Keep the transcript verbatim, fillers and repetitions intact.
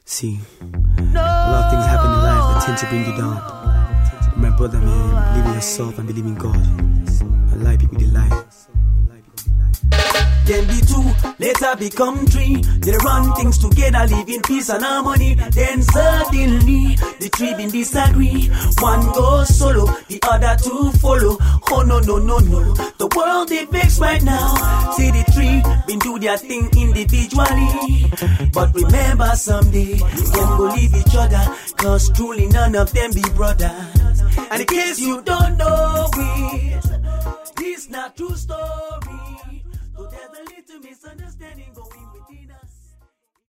See, a lot of things happen in life that tend to bring you down. My brother, man, believe in yourself and believe in God. And lie people, they lie. Can be two, later become three. They run things together, live in peace and harmony. Then suddenly, the three been disagree. One goes solo, the other two follow. Oh no, no, no, no. The world they vex right now. See the three been do their thing individually. But remember someday, them go leave each other. Cause truly none of them be brothers. And in case you don't know it, this not true story. So there's a little misunderstanding.